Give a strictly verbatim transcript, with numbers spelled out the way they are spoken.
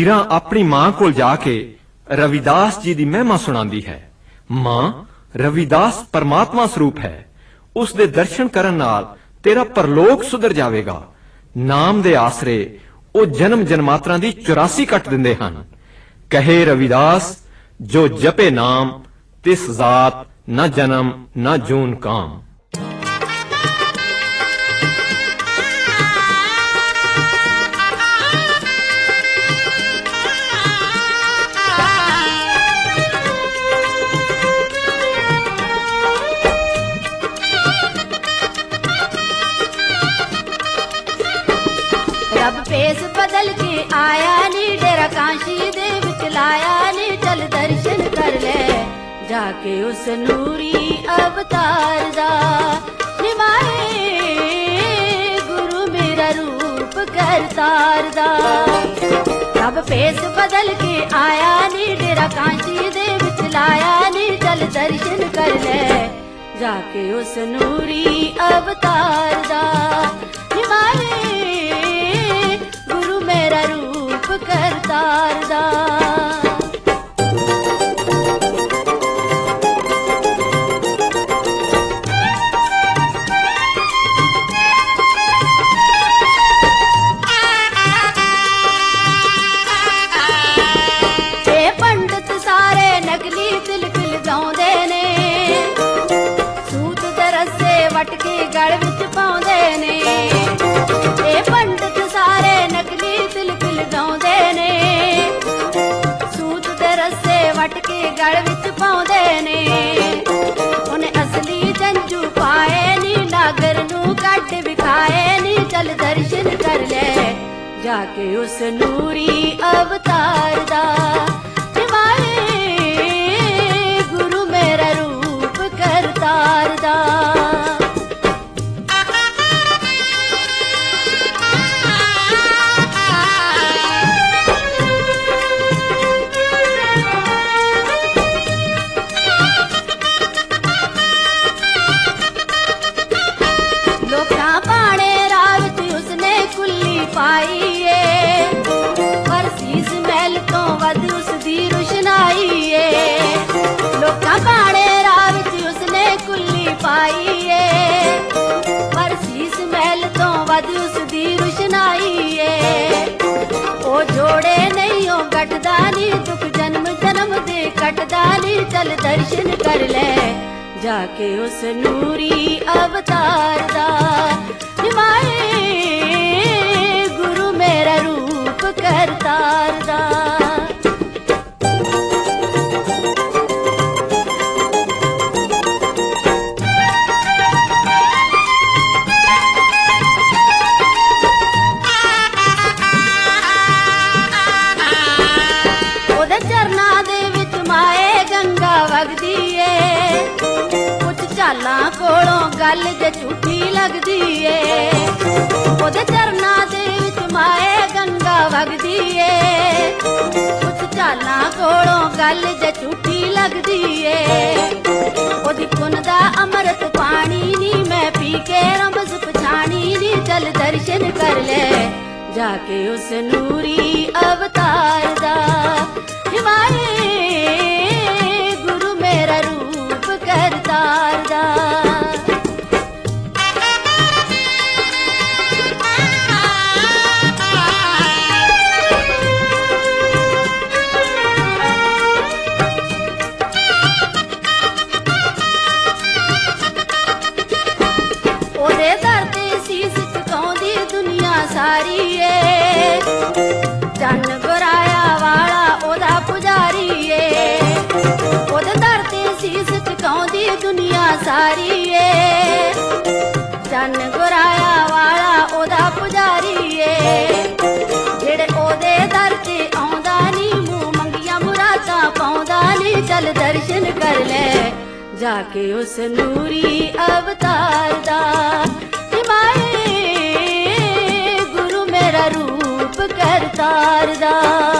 मीरा अपनी मां कोल जाके रविदास जी दी महिमा सुनांदी है। मां, रविदास परमात्मा स्वरूप है, उस दे दर्शन करन नाल तेरा परलोक सुधर जावेगा। नाम दे आसरे ओ जन्म जन्मांतरां दी चौरासी कट दिंदे हन। कहे रविदास, जो जपे नाम तिस जात न जन्म न जून काम। रब पेस बदल के आया नी, डेरा काशी दे विच लाया नी। चल दर्शन कर ले जाके उस नूरी अवतार दा। निभाए गुरु मेरा रूप करतार दा। रब पेस बदल के आया नी, डेरा काशी दे विच लाया नी। चल दर्शन कर ले जाके उस नूरी अवतार दा। निभाए मेरा रूप करतार दा। ए पंडित सारे नकली तिलक लगाउंदे ने, सूत दे रस्से वट के गल विच पाउंदे ने। ए पंडित सारे नकली तिलक लगाउंदे ने, सूत दे रस्से वट के गल विच पाउंदे ने। उन्हें असली जंजू पाए नी, नागर नू कट विखाए नी। चल दर्शन कर ले जाके उस नूरी अवतार दा। निभाए गुरु मेरा रूप करतार दा। पाईए पर सीस महल तो वध उसदी रुशनाईए। लोकां पाणे राह विच उसने कुल्ली पाईए, पर सीस महल तो वध उसदी रुशनाईए। ओ जोड़े नहीं ओ गटदा नी, दुख जन्म जन्म दे कटदा नी। चल दर्शन कर ले जाके उस नूरी अवतार दा। निभाए मेरा रूप करतार दा। ओदे चरना दे विच माए गंगा वगदी ए। कुछ चालां कोलों गल जे झूठी लगदी ए। ओदे चरना दे माए गंगा वगदी ए। कुछ चालां कोलों गल जे झूठी लगदी ए। ओदी कुन दा अमृत पानी नी, मैं पी के रमज पछाणी नी। चल दर्शन कर ले जाके उस नूरी अवतार दा। निभाए गुरु मेरा रूप करतार दा। सारी ए चन गुराया वाला ओदा पुजारी ए। ओदे दर ते सीस झुकाउंदी दुनिया सारी ए। चन गुराया वाला ओदा पुजारी ए। जेड़े ओदे दर ते आउंदा नी, मुंह मंगिया मुरादां पाउंदा नी। चल दर्शन कर ले जाके उस नूरी अवतार दा। निभाए रूप करतार दा।